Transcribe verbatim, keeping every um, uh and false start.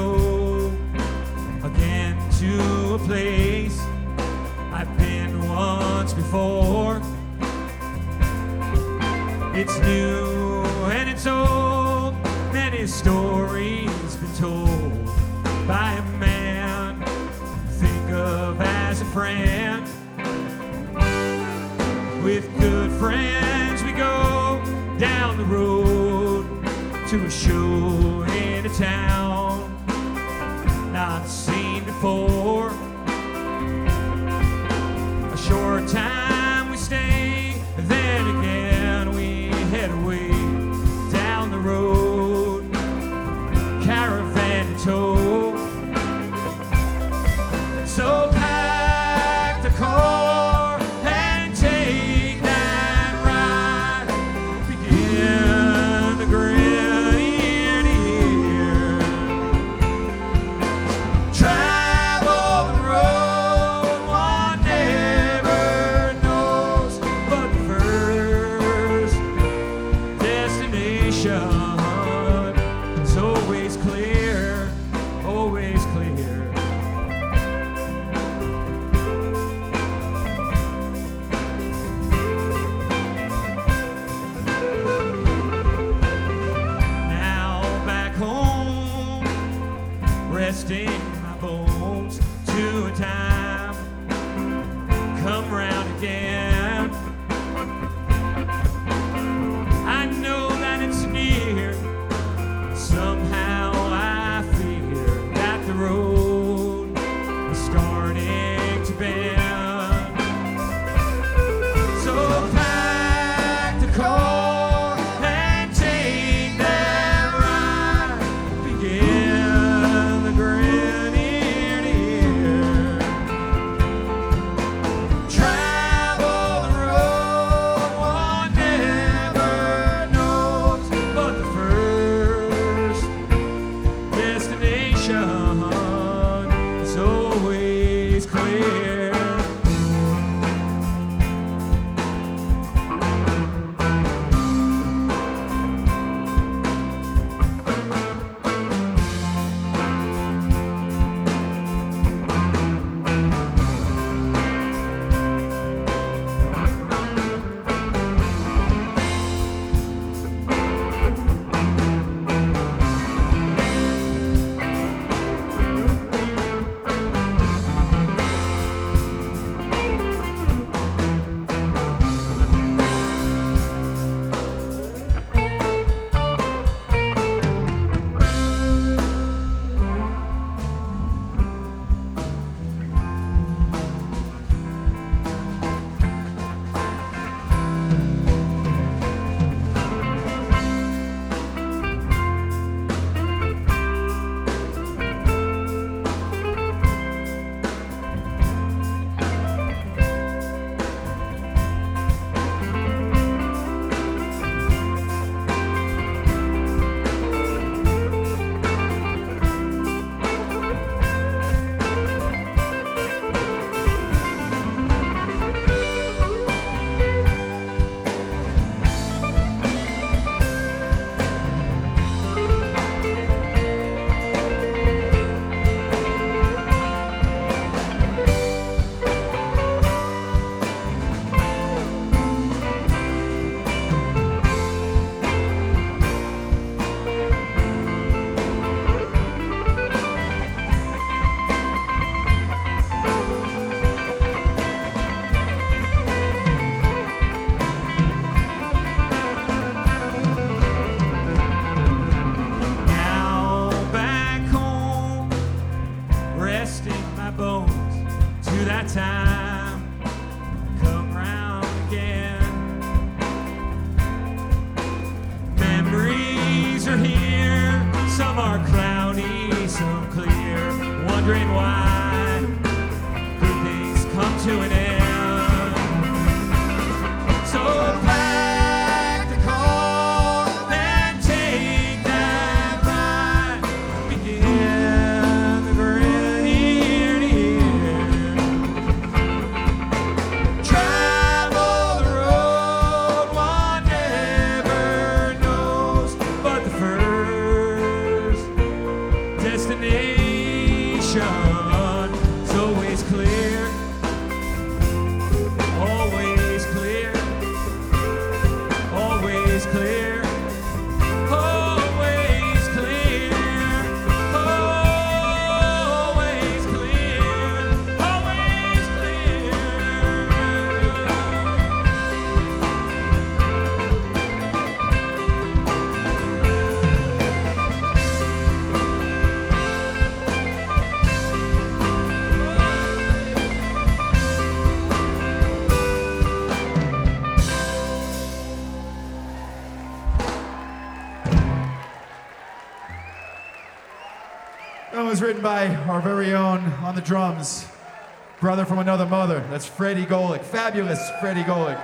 go again to a place I've been once before. It's new and it's old, many stories been told by a man think of as a friend. With good friends we go down the road to a show in a town not seen before. A short time we stay, then again we head away down the road, caravan to tow. So pack the car and take that ride, begin the grin ear to ear. Travel the road one never knows, but the first destination is always clear, always clear. Resting my bones to a time come round again. I know that it's near, somehow I fear that the road is starting to bend. So pack the car and take that ride, begin is always clear. That time come round again. Memories are here, some are cloudy, some clear, wondering why good things come to an end. So pack the car and take that ride, begin the grin ear to ear. Travel the road one never knows, but the first destination ocean is always clear, always clear, always clear, always clear, always clear, always clear. That was written by our very own, on the drums, brother from another mother. That's Freddie Golick. Fabulous Freddie Golick.